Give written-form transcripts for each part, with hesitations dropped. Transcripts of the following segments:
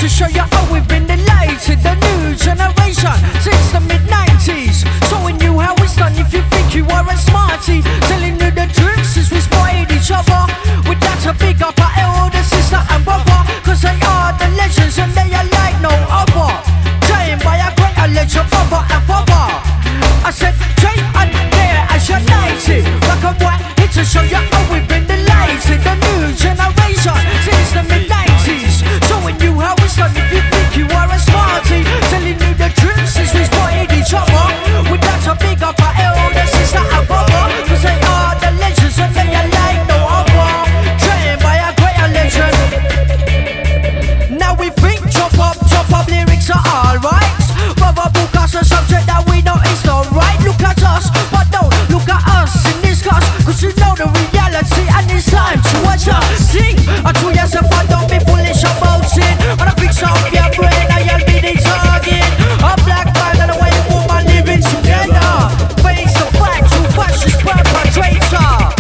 show you how we've been delighted. The new generation since the mid-90s, showing you how it's done if you think you are a smarty. Telling you the truth since we spotted each other. With that to big up our elder sister and brother, cause they are the legends and they are like no other. Trained by a great legend, brother and father. I said train and there as united. Black and white, here to show you how we've been delighted. The new generation since the mid-90s, showing you how it's done if you think you are a smarty. Telling you the truth since we spotted each other. With that to big up our elder sister and brother, cause they are the legends and they are like no other. Trained by a greater legend. Now we think chop up lyrics are alright. Brother book us a subject that we know is not right. Look at us, but don't look at us in this cause you know the reality and it's time to adjust. Sing, I told yourself I don't be foolish about it. On a fix up your brain, I'll be the target. A black man and a white woman living together. Face the fact, two fascist perpetrator.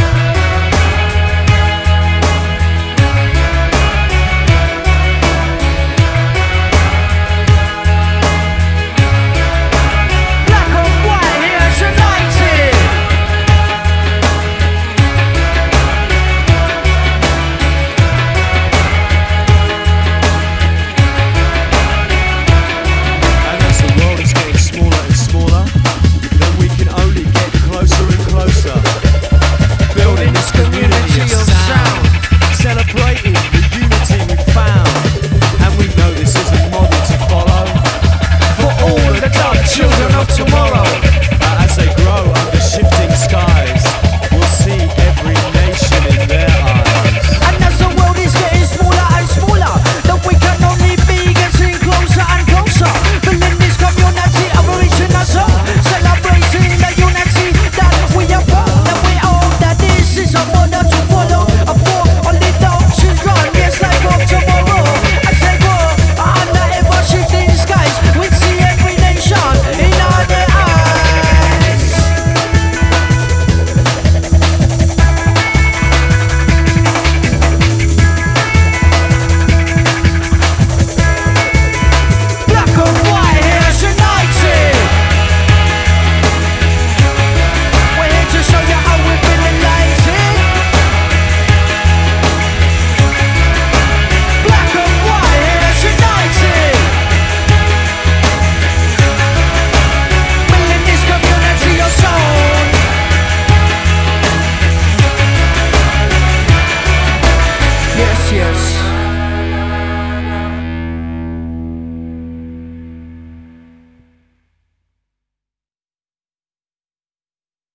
Children of tomorrow.